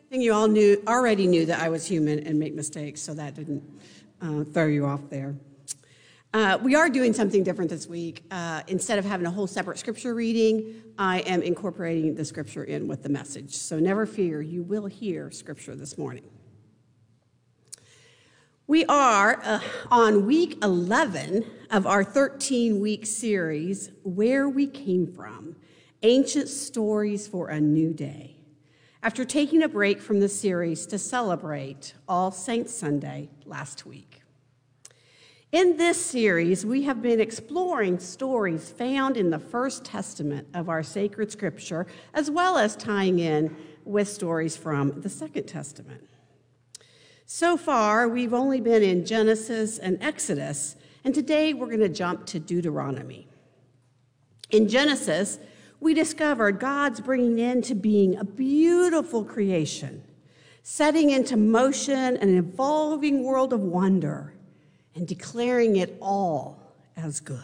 I think you all already knew that I was human and make mistakes, so that didn't throw you off there. We are doing something different this week. Instead of having a whole separate scripture reading, I am incorporating the scripture in with the message. So never fear, you will hear scripture this morning. We are on week 11 of our 13-week series, Where We Came From, Ancient Stories for a New Day, after taking a break from the series to celebrate All Saints Sunday last week. In this series, we have been exploring stories found in the First Testament of our sacred scripture, as well as tying in with stories from the Second Testament. So far, we've only been in Genesis and Exodus, and today we're going to jump to Deuteronomy. In Genesis, we discovered God's bringing into being a beautiful creation, setting into motion an evolving world of wonder, and declaring it all as good.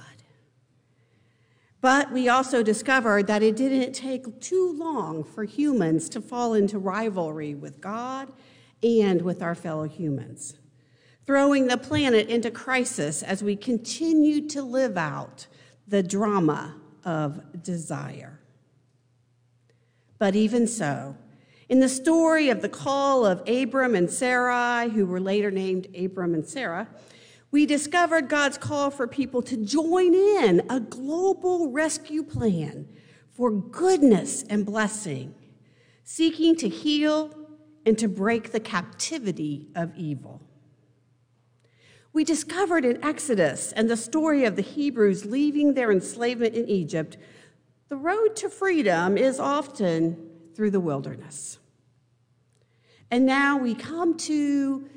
But we also discovered that it didn't take too long for humans to fall into rivalry with God and with our fellow humans, throwing the planet into crisis as we continued to live out the drama of desire. But even so, in the story of the call of Abram and Sarai, who were later named Abram and Sarah, we discovered God's call for people to join in a global rescue plan for goodness and blessing, seeking to heal and to break the captivity of evil. We discovered in Exodus and the story of the Hebrews leaving their enslavement in Egypt, the road to freedom is often through the wilderness. And now we come to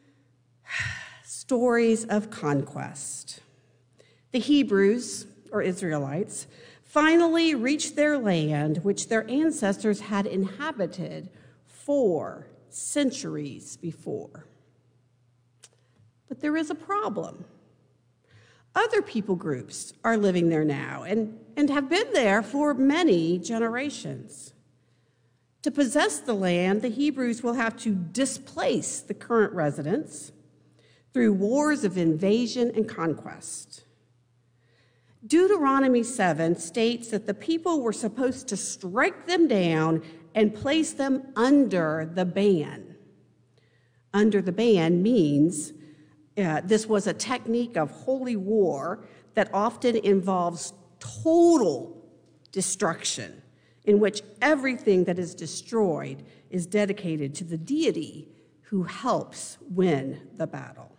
stories of conquest. The Hebrews, or Israelites, finally reached their land, which their ancestors had inhabited 4 centuries before. But there is a problem. Other people groups are living there now and have been there for many generations. To possess the land, the Hebrews will have to displace the current residents through wars of invasion and conquest. Deuteronomy 7 states that the people were supposed to strike them down and place them under the ban. Under the ban means this was a technique of holy war that often involves total destruction, in which everything that is destroyed is dedicated to the deity who helps win the battle.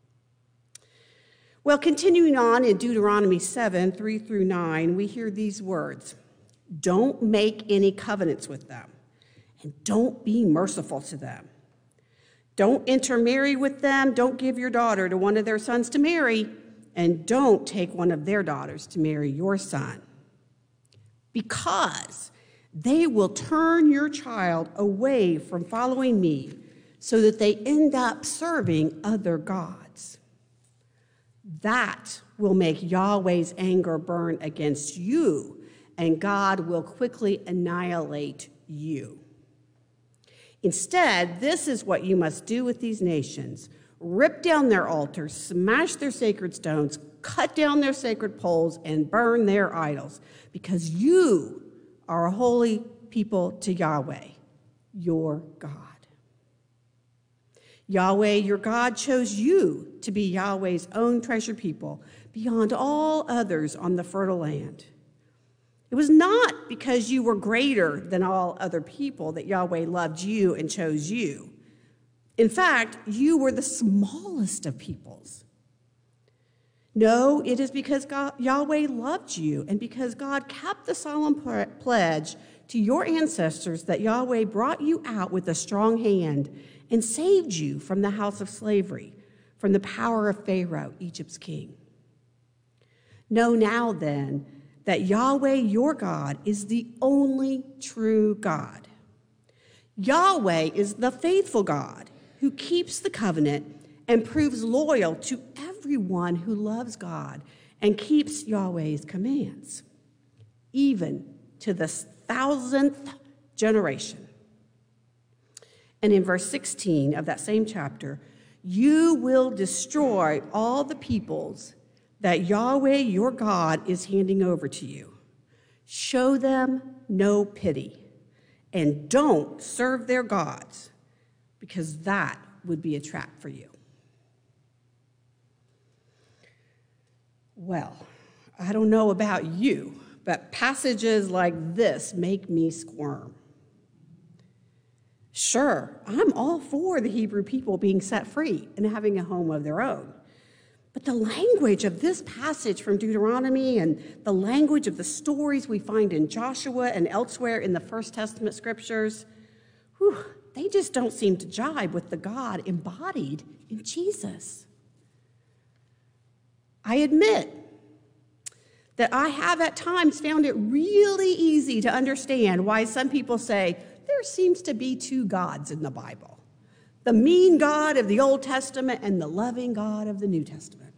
Well, continuing on in Deuteronomy 7, 3 through 9, we hear these words: don't make any covenants with them, and don't be merciful to them. Don't intermarry with them, don't give your daughter to one of their sons to marry, and don't take one of their daughters to marry your son, because they will turn your child away from following me so that they end up serving other gods. That will make Yahweh's anger burn against you, and God will quickly annihilate you. Instead, this is what you must do with these nations: rip down their altars, smash their sacred stones, cut down their sacred poles, and burn their idols, because you are a holy people to Yahweh, your God. Yahweh, your God, chose you to be Yahweh's own treasured people beyond all others on the fertile land. It was not because you were greater than all other people that Yahweh loved you and chose you. In fact, you were the smallest of peoples. No, it is because Yahweh loved you and because God kept the solemn pledge to your ancestors that Yahweh brought you out with a strong hand and saved you from the house of slavery, from the power of Pharaoh, Egypt's king. Know now then that Yahweh, your God, is the only true God. Yahweh is the faithful God who keeps the covenant and proves loyal to everyone who loves God and keeps Yahweh's commands, even to the 1,000th generation. And in verse 16 of that same chapter, you will destroy all the peoples that Yahweh your God is handing over to you. Show them no pity, and don't serve their gods, because that would be a trap for you. Well, I don't know about you, but passages like this make me squirm. Sure, I'm all for the Hebrew people being set free and having a home of their own. But the language of this passage from Deuteronomy and the language of the stories we find in Joshua and elsewhere in the First Testament scriptures, they just don't seem to jibe with the God embodied in Jesus. I admit that I have at times found it really easy to understand why some people say there seems to be two gods in the Bible, the mean God of the Old Testament and the loving God of the New Testament.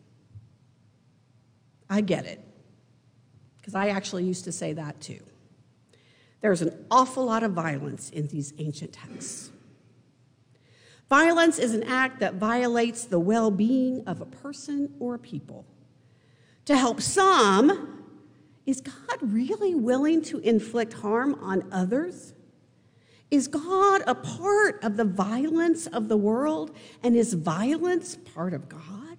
I get it, because I actually used to say that too. There's an awful lot of violence in these ancient texts. Violence is an act that violates the well-being of a person or a people. To help some, is God really willing to inflict harm on others? Is God a part of the violence of the world, and is violence part of God?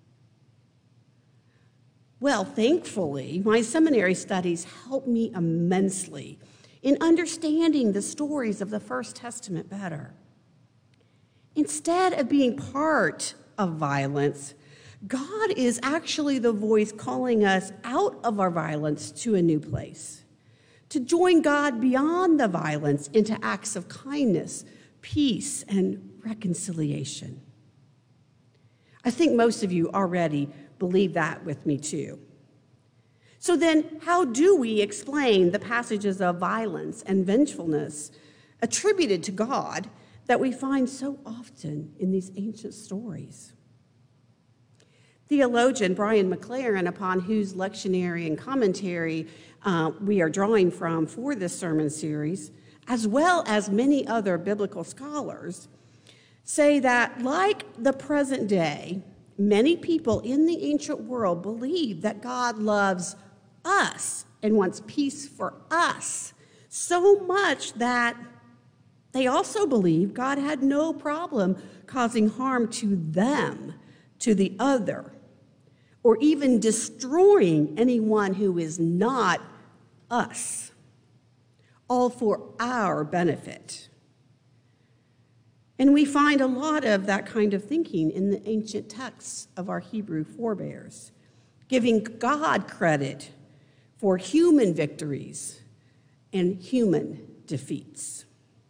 Well, thankfully, my seminary studies helped me immensely in understanding the stories of the First Testament better. Instead of being part of violence, God is actually the voice calling us out of our violence to a new place, to join God beyond the violence into acts of kindness, peace, and reconciliation. I think most of you already believe that with me too. So then, how do we explain the passages of violence and vengefulness attributed to God that we find so often in these ancient stories? Theologian Brian McLaren, upon whose lectionary and commentary we are drawing from for this sermon series, as well as many other biblical scholars, say that, like the present day, many people in the ancient world believe that God loves us and wants peace for us so much that they also believe God had no problem causing harm to them, to the other, or even destroying anyone who is not us, all for our benefit. And we find a lot of that kind of thinking in the ancient texts of our Hebrew forebears, giving God credit for human victories and human defeats.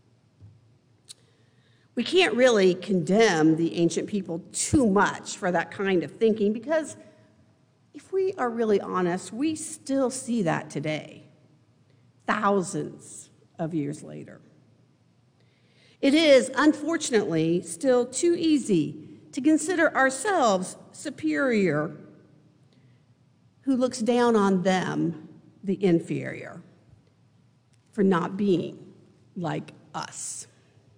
We can't really condemn the ancient people too much for that kind of thinking, because if we are really honest, we still see that today, thousands of years later. It is, unfortunately, still too easy to consider ourselves superior, who looks down on them, the inferior, for not being like us.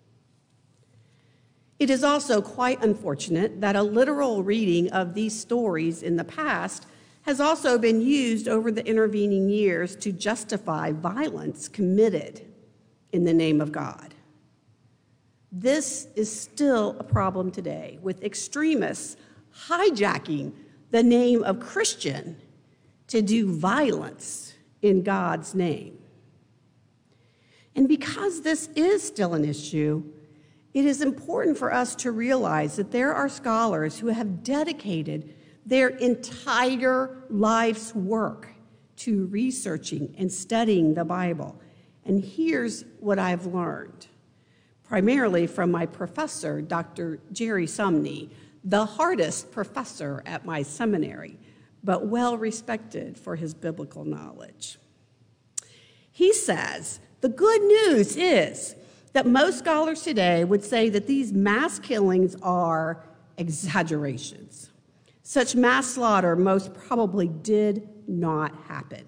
It is also quite unfortunate that a literal reading of these stories in the past has also been used over the intervening years to justify violence committed in the name of God. This is still a problem today, with extremists hijacking the name of Christian to do violence in God's name. And because this is still an issue, it is important for us to realize that there are scholars who have dedicated their entire life's work to researching and studying the Bible. And here's what I've learned, primarily from my professor, Dr. Jerry Sumney, the hardest professor at my seminary, but well respected for his biblical knowledge. He says, the good news is that most scholars today would say that these mass killings are exaggerations. Such mass slaughter most probably did not happen.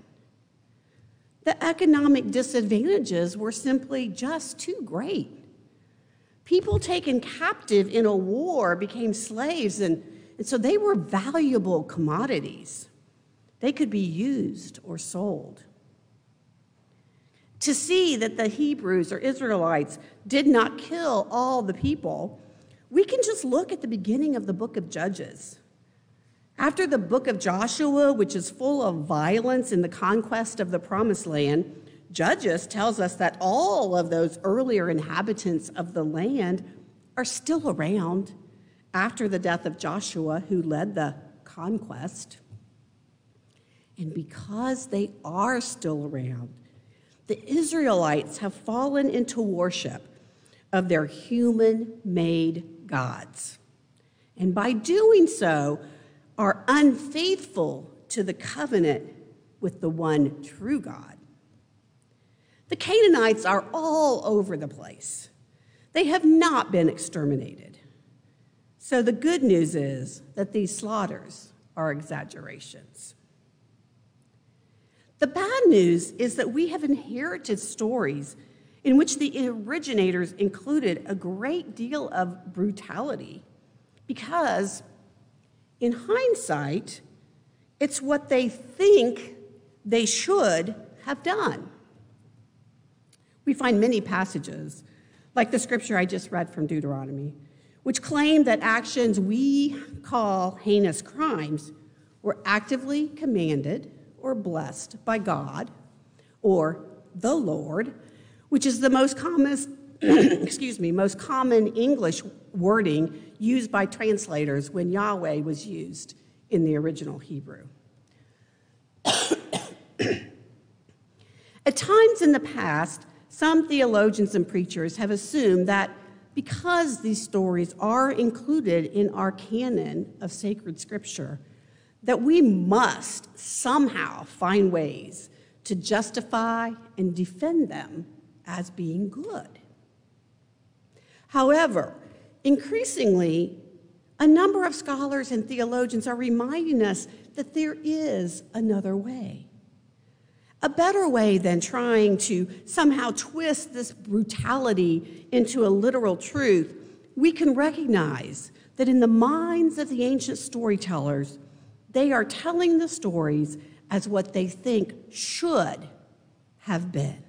The economic disadvantages were simply just too great. People taken captive in a war became slaves, and so they were valuable commodities. They could be used or sold. To see that the Hebrews or Israelites did not kill all the people, we can just look at the beginning of the book of Judges. After the book of Joshua, which is full of violence in the conquest of the Promised Land, Judges tells us that all of those earlier inhabitants of the land are still around after the death of Joshua, who led the conquest. And because they are still around, the Israelites have fallen into worship of their human-made gods. And by doing so, are unfaithful to the covenant with the one true God. The Canaanites are all over the place. They have not been exterminated. So the good news is that these slaughters are exaggerations. The bad news is that we have inherited stories in which the originators included a great deal of brutality because, in hindsight, it's what they think they should have done. We find many passages, like the scripture I just read from Deuteronomy, which claim that actions we call heinous crimes were actively commanded or blessed by God or the Lord, which is the most common, most common English wording used by translators when Yahweh was used in the original Hebrew. At times in the past, some theologians and preachers have assumed that because these stories are included in our canon of sacred scripture, that we must somehow find ways to justify and defend them as being good. However, increasingly, a number of scholars and theologians are reminding us that there is another way. A better way than trying to somehow twist this brutality into a literal truth. We can recognize that in the minds of the ancient storytellers, they are telling the stories as what they think should have been.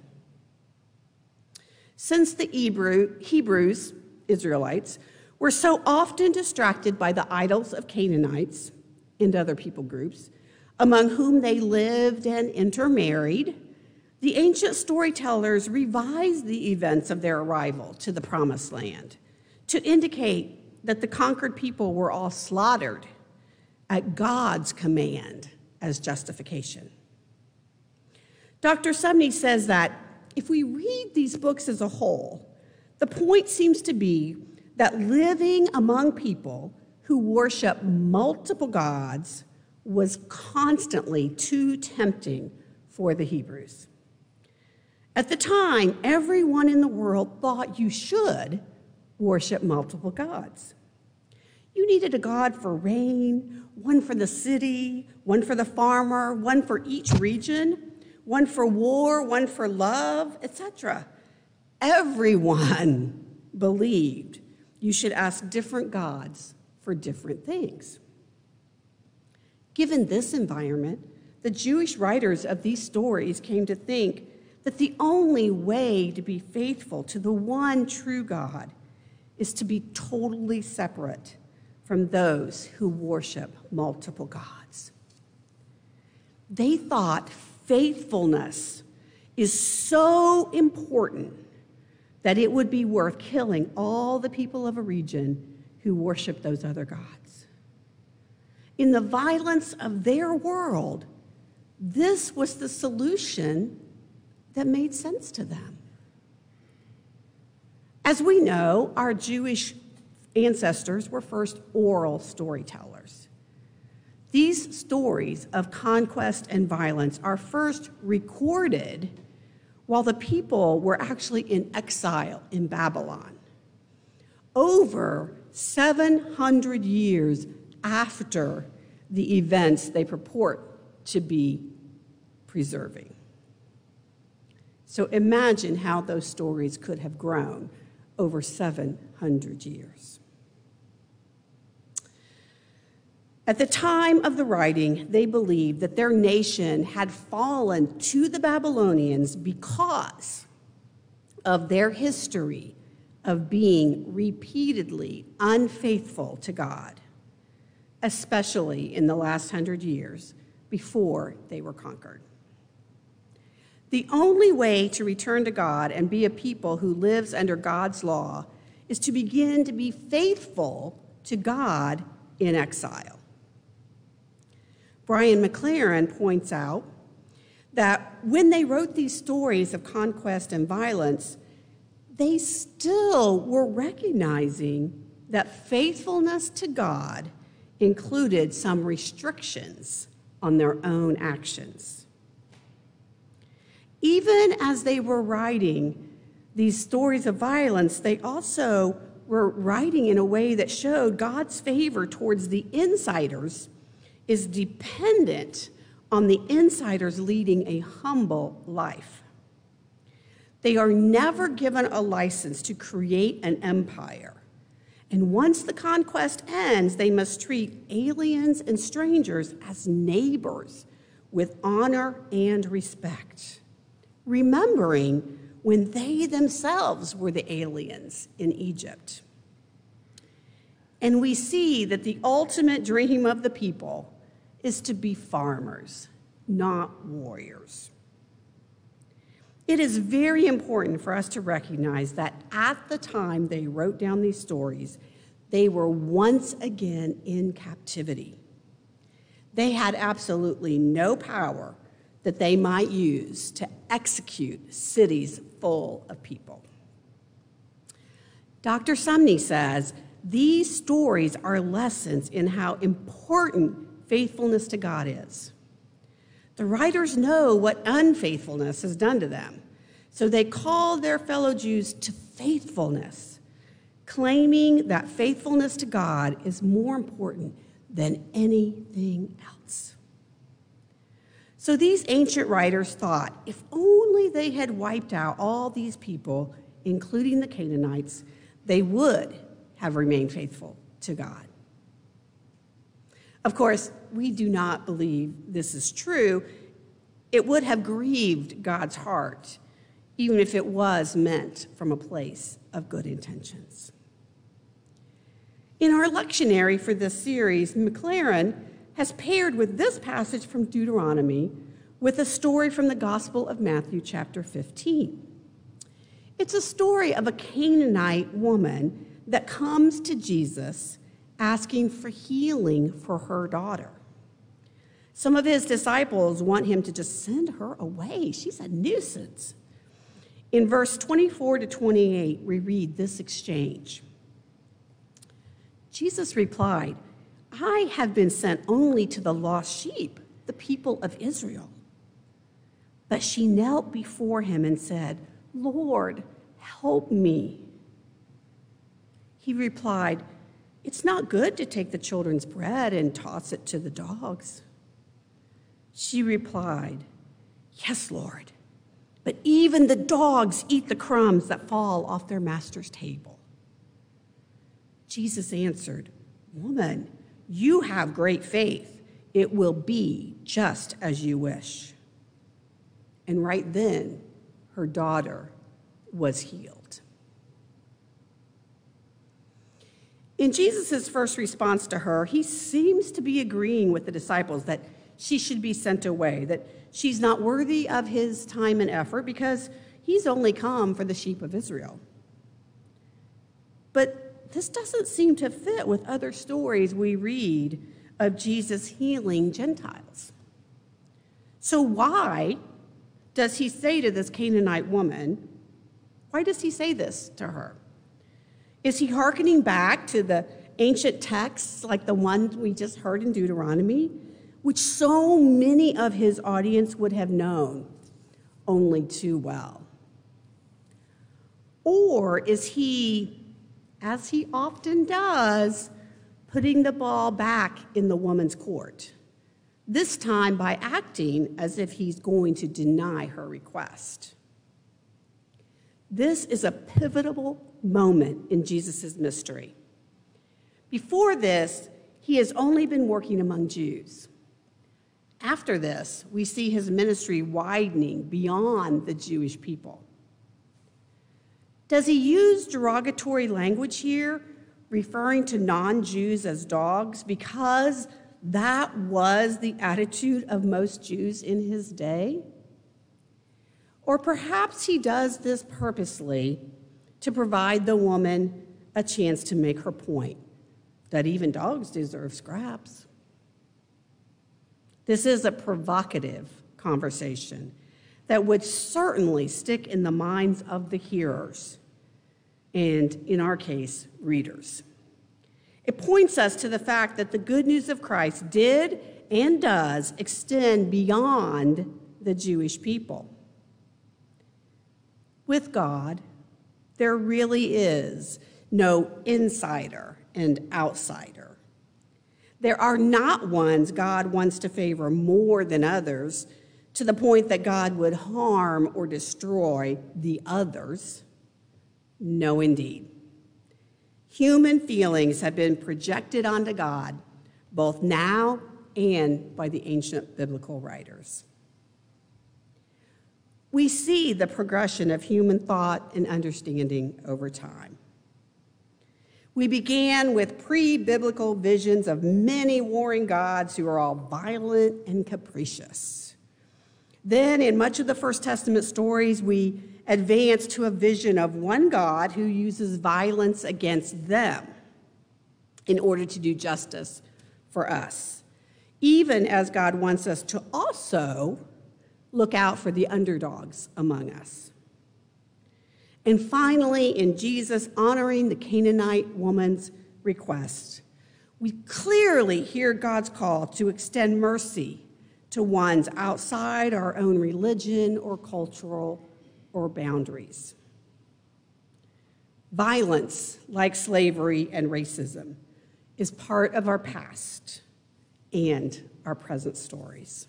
Since the Hebrews, Israelites, were so often distracted by the idols of Canaanites and other people groups, among whom they lived and intermarried, the ancient storytellers revised the events of their arrival to the Promised Land to indicate that the conquered people were all slaughtered at God's command as justification. Dr. Sumney says that if we read these books as a whole, the point seems to be that living among people who worship multiple gods was constantly too tempting for the Hebrews. At the time, everyone in the world thought you should worship multiple gods. You needed a god for rain, one for the city, one for the farmer, one for each region, one for war, one for love, etc. Everyone believed you should ask different gods for different things. Given this environment, the Jewish writers of these stories came to think that the only way to be faithful to the one true God is to be totally separate from those who worship multiple gods. They thought faithfulness is so important that it would be worth killing all the people of a region who worship those other gods. In the violence of their world, this was the solution that made sense to them. As we know, our Jewish ancestors were first oral storytellers. These stories of conquest and violence are first recorded while the people were actually in exile in Babylon, over 700 years after the events they purport to be preserving. So imagine how those stories could have grown over 700 years. At the time of the writing, they believed that their nation had fallen to the Babylonians because of their history of being repeatedly unfaithful to God, especially in the last 100 years before they were conquered. The only way to return to God and be a people who lives under God's law is to begin to be faithful to God in exile. Brian McLaren points out that when they wrote these stories of conquest and violence, they still were recognizing that faithfulness to God included some restrictions on their own actions. Even as they were writing these stories of violence, they also were writing in a way that showed God's favor towards the insiders is dependent on the insiders leading a humble life. They are never given a license to create an empire. And once the conquest ends, they must treat aliens and strangers as neighbors with honor and respect, remembering when they themselves were the aliens in Egypt. And we see that the ultimate dream of the people is to be farmers, not warriors. It is very important for us to recognize that at the time they wrote down these stories, they were once again in captivity. They had absolutely no power that they might use to execute cities full of people. Dr. Sumney says, these stories are lessons in how important faithfulness to God is. The writers know what unfaithfulness has done to them, so they call their fellow Jews to faithfulness, claiming that faithfulness to God is more important than anything else. So these ancient writers thought, if only they had wiped out all these people, including the Canaanites, they would have remained faithful to God. Of course, we do not believe this is true. It would have grieved God's heart, even if it was meant from a place of good intentions. In our lectionary for this series, McLaren has paired with this passage from Deuteronomy with a story from the Gospel of Matthew, chapter 15. It's a story of a Canaanite woman that comes to Jesus asking for healing for her daughter. Some of his disciples want him to just send her away. She's a nuisance. In verse 24 to 28, we read this exchange. Jesus replied, I have been sent only to the lost sheep, the people of Israel. But she knelt before him and said, Lord, help me. He replied, it's not good to take the children's bread and toss it to the dogs. She replied, yes, Lord, but even the dogs eat the crumbs that fall off their master's table. Jesus answered, woman, you have great faith. It will be just as you wish. And right then, her daughter was healed. In Jesus' first response to her, he seems to be agreeing with the disciples that she should be sent away, that she's not worthy of his time and effort because he's only come for the sheep of Israel. But this doesn't seem to fit with other stories we read of Jesus healing Gentiles. So why does he say to this Canaanite woman, why does he say this to her? Is he hearkening back to the ancient texts like the one we just heard in Deuteronomy, which so many of his audience would have known only too well? Or is he, as he often does, putting the ball back in the woman's court, this time by acting as if he's going to deny her request? This is a pivotal moment in Jesus' mystery. Before this, he has only been working among Jews. After this, we see his ministry widening beyond the Jewish people. Does he use derogatory language here, referring to non-Jews as dogs, because that was the attitude of most Jews in his day? Or perhaps he does this purposely to provide the woman a chance to make her point, that even dogs deserve scraps. This is a provocative conversation that would certainly stick in the minds of the hearers, and in our case, readers. It points us to the fact that the good news of Christ did and does extend beyond the Jewish people. With God, there really is no insider and outsider. There are not ones God wants to favor more than others, to the point that God would harm or destroy the others. No, indeed. Human feelings have been projected onto God, both now and by the ancient biblical writers. We see the progression of human thought and understanding over time. We began with pre-biblical visions of many warring gods who are all violent and capricious. Then, in much of the First Testament stories, we advance to a vision of one God who uses violence against them in order to do justice for us, even as God wants us to also look out for the underdogs among us. And finally, in Jesus honoring the Canaanite woman's request, we clearly hear God's call to extend mercy to ones outside our own religion or cultural or boundaries. Violence, like slavery and racism, is part of our past and our present stories.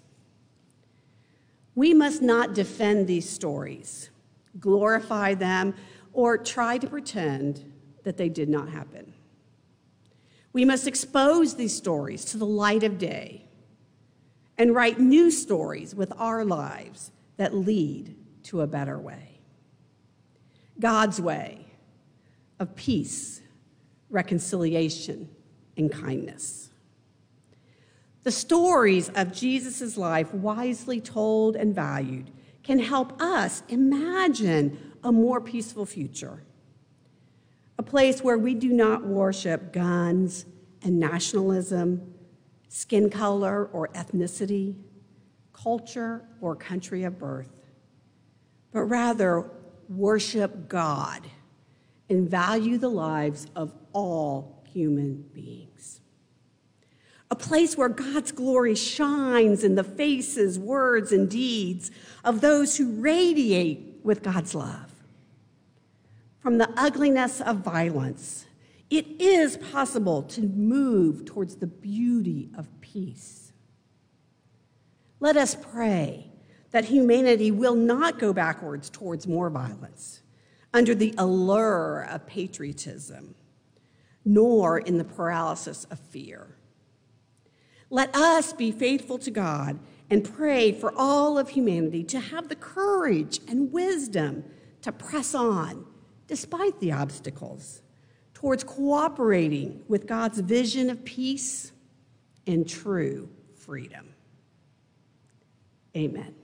We must not defend these stories, glorify them, or try to pretend that they did not happen. We must expose these stories to the light of day and write new stories with our lives that lead to a better way. God's way of peace, reconciliation, and kindness. The stories of Jesus' life, wisely told and valued, can help us imagine a more peaceful future, a place where we do not worship guns and nationalism, skin color or ethnicity, culture or country of birth, but rather worship God and value the lives of all human beings. A place where God's glory shines in the faces, words, and deeds of those who radiate with God's love. From the ugliness of violence, it is possible to move towards the beauty of peace. Let us pray that humanity will not go backwards towards more violence under the allure of patriotism, nor in the paralysis of fear. Let us be faithful to God and pray for all of humanity to have the courage and wisdom to press on, despite the obstacles, towards cooperating with God's vision of peace and true freedom. Amen.